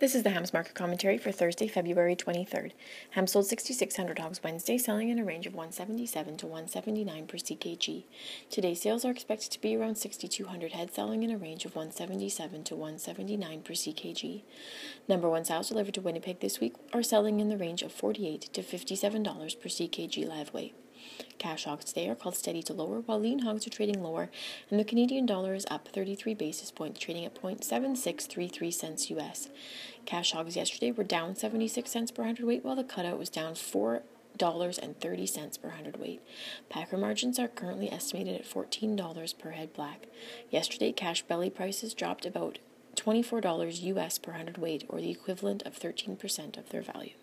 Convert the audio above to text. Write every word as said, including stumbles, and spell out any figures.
This is the Hams Market Commentary for Thursday, February twenty-third. Hams sold sixty-six hundred hogs Wednesday, selling in a range of one seventy-seven to one seventy-nine per C K G. Today's sales are expected to be around sixty-two hundred head, selling in a range of one seventy-seven to one seventy-nine per C K G. Number one sows delivered to Winnipeg this week are selling in the range of forty-eight to fifty-seven dollars per C K G live weight. Cash hogs today are called steady to lower, while lean hogs are trading lower, and the Canadian dollar is up thirty-three basis points, trading at zero point seven six three three cents U S. Cash hogs yesterday were down seventy-six cents per hundredweight, while the cutout was down four dollars and thirty cents per hundredweight. Packer margins are currently estimated at fourteen dollars per head black. Yesterday, cash belly prices dropped about twenty-four dollars U S per hundredweight, or the equivalent of thirteen percent of their value.